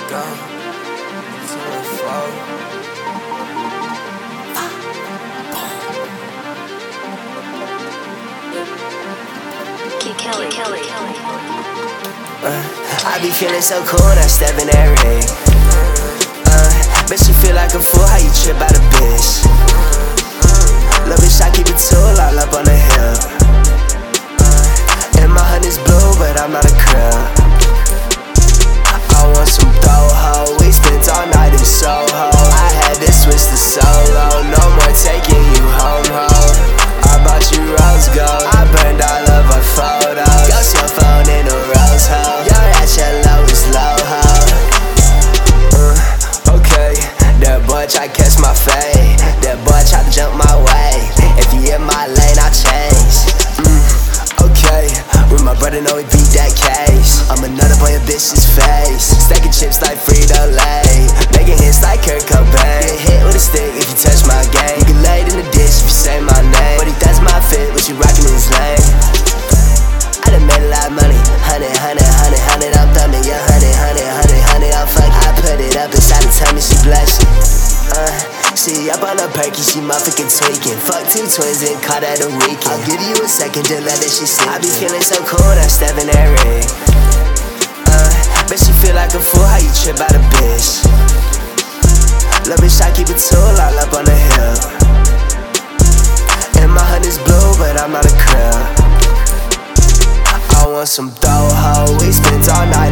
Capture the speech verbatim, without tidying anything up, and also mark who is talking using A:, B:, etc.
A: go. Two and four.
B: Kelly, Kelly, Kelly.
C: Uh, I be feeling so cool when I step in that ring. Uh, bet you feel like a fool how you trip out a bitch. Lil' bitch, I keep it tall all up on the hill. And my honey's blue, but I'm not a crib. I want some dough, ho. We spent all night in Soho. I had to switch to solo. No more taking you home, ho. I bought you rose gold. I burned all of our photos. Ghost your phone in a rose hole. You're at your lowest low, ho. Uh, okay, that boy try to catch my fade. That boy try to jump my way. If you in my lane, I change. Mm, okay, with my brother know he beat that case. I'm a nut up on your bitch's face. Stacking chips like Frito-Lay. Making hits like Kurt Cobain. Get hit with a stick if you touch my game. You get laid in the dish if you say my name. But he does my fit, but you rockin' his lane. I done made a lot of money. Hundred, hundred, hundred, hundred, I'm thumbing. Yeah, hundred, hundred, hundred, hundred, I'm fucking. I put it up inside the tummy, she blushing. Uh, she up on a perky, she motherfucking tweaking. Fuck two twins and caught at a weekend. I'll give you a second to let that shit sink. I be feeling so cool when I step in that ring. Uh, bet you feel like a fool how you trip out a bitch. Lil' bitch, I keep it tall all up on the hill. And my honey's blue, but I'm not a crib. I want some dough, ho. We spent all night